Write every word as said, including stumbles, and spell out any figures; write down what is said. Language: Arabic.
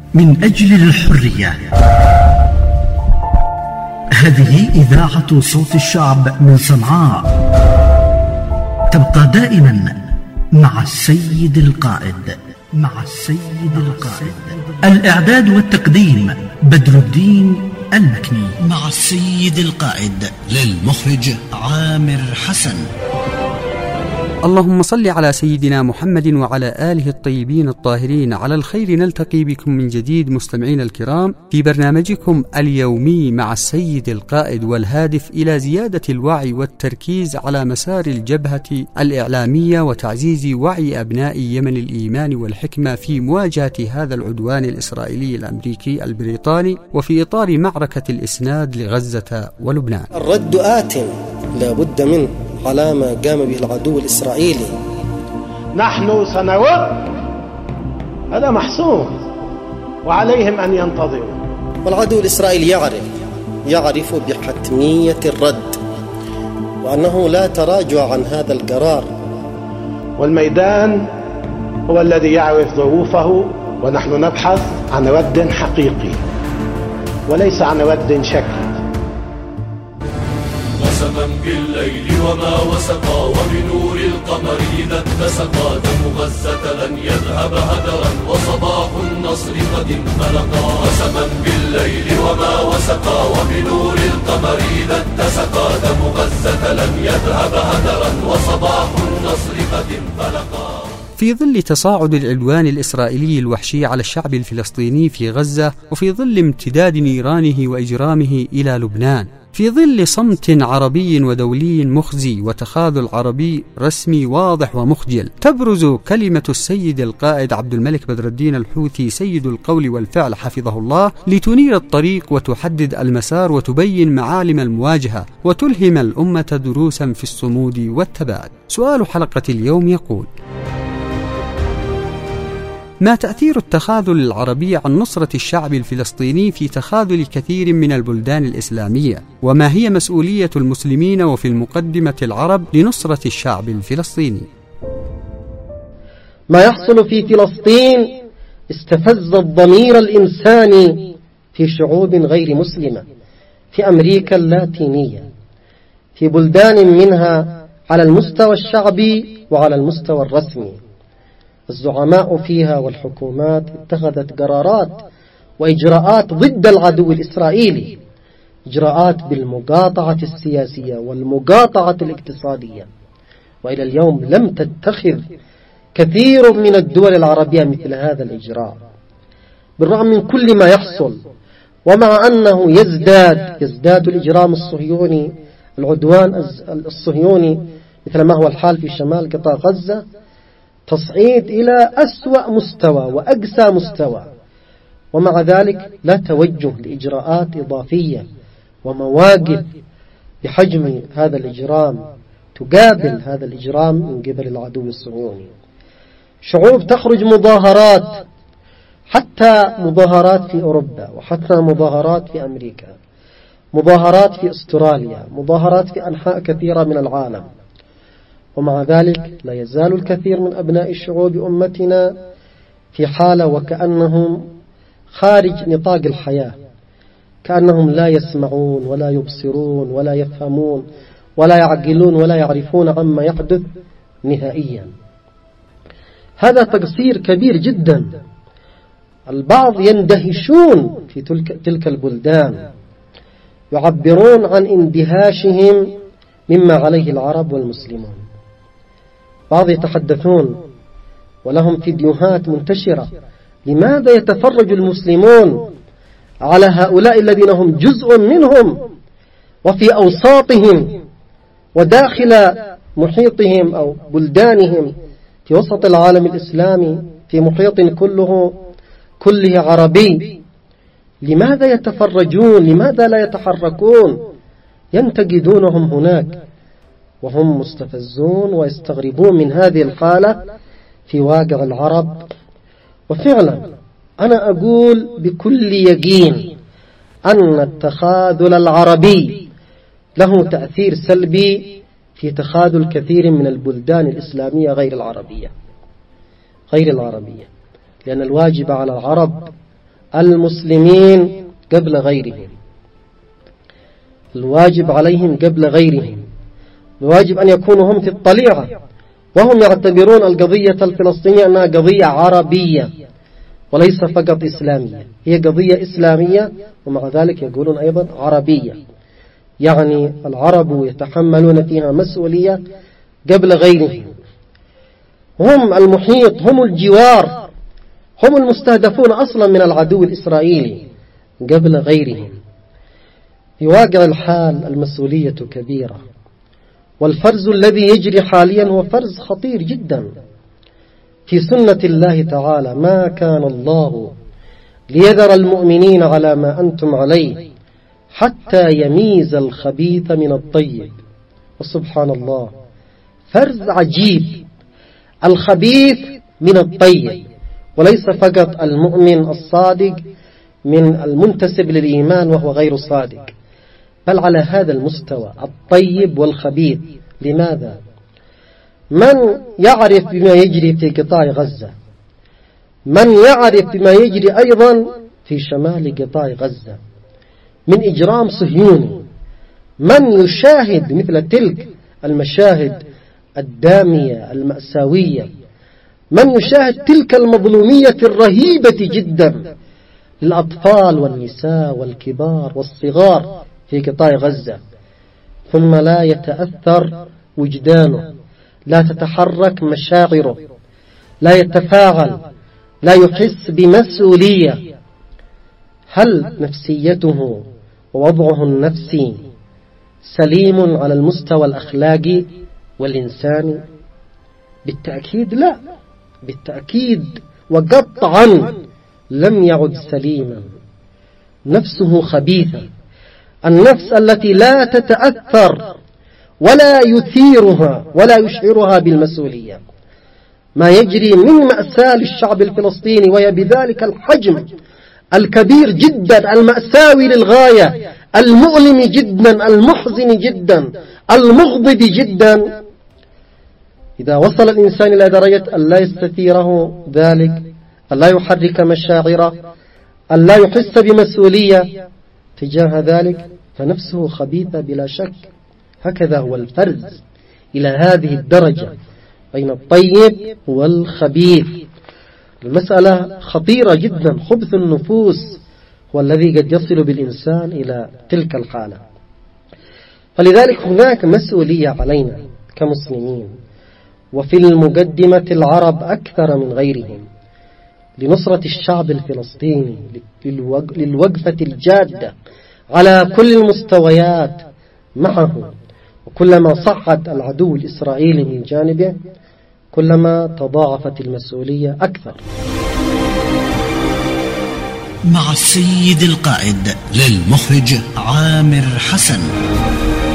من أجل الحرية. هذه إذاعة صوت الشعب من صنعاء، تبقى دائما مع السيد القائد. مع السيد القائد. الإعداد والتقديم بدر الدين المكني. مع السيد القائد للمخرج عامر حسن. اللهم صل على سيدنا محمد وعلى آله الطيبين الطاهرين. على الخير نلتقي بكم من جديد مستمعين الكرام في برنامجكم اليومي مع السيد القائد، والهادف إلى زيادة الوعي والتركيز على مسار الجبهة الإعلامية وتعزيز وعي أبناء يمن الإيمان والحكمة في مواجهة هذا العدوان الإسرائيلي الأمريكي البريطاني، وفي إطار معركة الإسناد لغزة ولبنان. الرد آت لا بد منه على ما قام به العدو الإسرائيلي. نحن سنرد، هذا محسوم، وعليهم أن ينتظروا. والعدو الإسرائيلي يعرف يعرف بحتمية الرد، وأنه لا تراجع عن هذا القرار. والميدان هو الذي يعرف ظروفه، ونحن نبحث عن رد حقيقي وليس عن رد شكلي. قسما بالليل وما وسقا، وبنور القمر إذا اتسقا، دم غزة لن يذهب هدرا، وصباح النصر قد انفلقا. قسما بالليل وما وسقا، وبنور القمر إذا اتسقا، دم غزة لن يذهب هدرا، وصباح النصر قد انفلقا. في ظل تصاعد العدوان الإسرائيلي الوحشي على الشعب الفلسطيني في غزة، وفي ظل امتداد نيرانه وإجرامه إلى لبنان، في ظل صمت عربي ودولي مخزي وتخاذل عربي رسمي واضح ومخجل، تبرز كلمة السيد القائد عبد الملك بدر الدين الحوثي سيد القول والفعل حفظه الله، لتنير الطريق وتحدد المسار وتبين معالم المواجهة وتلهم الأمة دروسا في الصمود والثبات. سؤال حلقة اليوم يقول: ما تأثير التخاذل العربي عن نصرة الشعب الفلسطيني في تخاذل كثير من البلدان الإسلامية؟ وما هي مسؤولية المسلمين وفي المقدمة العرب لنصرة الشعب الفلسطيني؟ ما يحصل في فلسطين استفز الضمير الإنساني في شعوب غير مسلمة، في أمريكا اللاتينية، في بلدان منها على المستوى الشعبي وعلى المستوى الرسمي. الزعماء فيها والحكومات اتخذت قرارات وإجراءات ضد العدو الإسرائيلي، إجراءات بالمقاطعة السياسية والمقاطعة الاقتصادية، وإلى اليوم لم تتخذ كثير من الدول العربية مثل هذا الإجراء. بالرغم من كل ما يحصل، ومع أنه يزداد يزداد الإجرام الصهيوني، العدوان الصهيوني مثل ما هو الحال في شمال قطاع غزة، تصعيد إلى أسوأ مستوى وأقسى مستوى، ومع ذلك لا توجه لإجراءات إضافية ومواقف بحجم هذا الإجرام تقابل هذا الإجرام من قبل العدو الصهيوني. شعوب تخرج مظاهرات، حتى مظاهرات في أوروبا، وحتى مظاهرات في أمريكا، مظاهرات في أستراليا، مظاهرات في أنحاء كثيرة من العالم، ومع ذلك لا يزال الكثير من أبناء الشعوب أمتنا في حالة وكأنهم خارج نطاق الحياة، كأنهم لا يسمعون ولا يبصرون ولا يفهمون ولا يعقلون ولا يعرفون عما يحدث نهائيا. هذا تقصير كبير جدا. البعض يندهشون في تلك البلدان، يعبرون عن اندهاشهم مما عليه العرب والمسلمون. بعض يتحدثون ولهم فيديوهات منتشرة: لماذا يتفرج المسلمون على هؤلاء الذين هم جزء منهم وفي أوساطهم وداخل محيطهم أو بلدانهم في وسط العالم الإسلامي، في محيط كله كله عربي؟ لماذا يتفرجون؟ لماذا لا يتحركون؟ ينتقدونهم هناك وهم مستفزون ويستغربون من هذه الحالة في واقع العرب. وفعلا أنا أقول بكل يقين أن التخاذل العربي له تأثير سلبي في تخاذل كثير من البلدان الإسلامية غير العربية غير العربية لأن الواجب على العرب المسلمين قبل غيرهم، الواجب عليهم قبل غيرهم، الواجب أن يكونوا هم في الطليعة، وهم يعتبرون القضية الفلسطينية أنها قضية عربية وليس فقط إسلامية، هي قضية إسلامية ومع ذلك يقولون أيضا عربية، يعني العرب يتحملون فيها مسؤولية قبل غيرهم، هم المحيط، هم الجوار، هم المستهدفون أصلا من العدو الإسرائيلي قبل غيرهم. في واقع الحال المسؤولية كبيرة، والفرز الذي يجري حاليا هو فرز خطير جدا في سنة الله تعالى: ما كان الله ليذر المؤمنين على ما أنتم عليه حتى يميز الخبيث من الطيب. وسبحان الله، فرز عجيب، الخبيث من الطيب، وليس فقط المؤمن الصادق من المنتسب للإيمان وهو غير صادق، بل على هذا المستوى الطيب والخبيث. لماذا؟ من يعرف بما يجري في قطاع غزة، من يعرف بما يجري أيضا في شمال قطاع غزة من إجرام صهيوني، من يشاهد مثل تلك المشاهد الدامية المأساوية، من يشاهد تلك المظلومية الرهيبة جدا للأطفال والنساء والكبار والصغار في قطاع غزة، ثم لا يتأثر وجدانه، لا تتحرك مشاعره، لا يتفاعل، لا يحس بمسؤولية، هل نفسيته ووضعه النفسي سليم على المستوى الأخلاقي والإنساني؟ بالتأكيد لا، بالتأكيد وقطعا لم يعد سليما، نفسه خبيثة، النفس التي لا تتأثر ولا يثيرها ولا يشعرها بالمسؤولية. ما يجري من مأساة للشعب الفلسطيني وهي بذلك الحجم الكبير جدا، المأساوي للغاية، المؤلم جدا، المحزن جدا، المغضب جدا، إذا وصل الإنسان إلى درجة أن لا يستثيره ذلك، أن لا يحرك مشاعره، أن لا يحس بمسؤولية تجاه ذلك، فنفسه خبيثة بلا شك. هكذا هو الفرز إلى هذه الدرجة بين الطيب والخبيث. المسألة خطيرة جدا، خبث النفوس هو الذي قد يصل بالإنسان إلى تلك الحالة. فلذلك هناك مسؤولية علينا كمسلمين، وفي المقدمة العرب أكثر من غيرهم، لنصرة الشعب الفلسطيني، للوقفة الجادة على كل المستويات معه. وكلما صعد العدو الإسرائيلي من جانبه كلما تضاعفت المسؤولية أكثر. مع السيد القائد للمخرج عامر حسن.